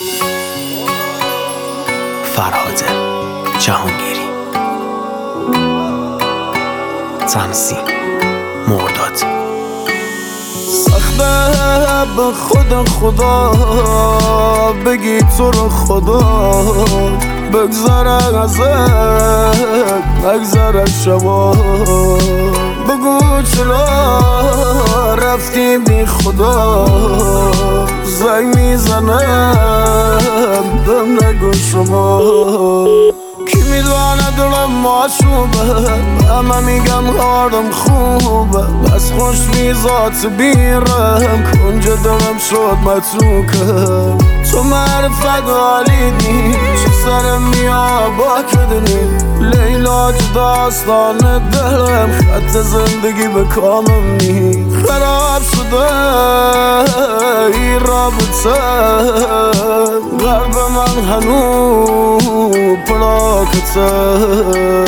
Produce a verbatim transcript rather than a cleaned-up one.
فرهاد جهانگیری. تمثیل مرداد. سخته به خود خدا بگی تو رو خدا بگذره ازت بگذره شبا بگو چرا رفتی بی خدا زنگ میزنم دم نگو شما کی میدونه دلم ماشوبه همه میگم حالم خوبه بس خوش میزات بیرم کنج دلم شد متروکه تو معرفت عالیدی چه سرم میا با کدنی لیلا داستان دلم خط زندگی به کامم نی خراب شده ای رابطه قلب من هنو پلاکته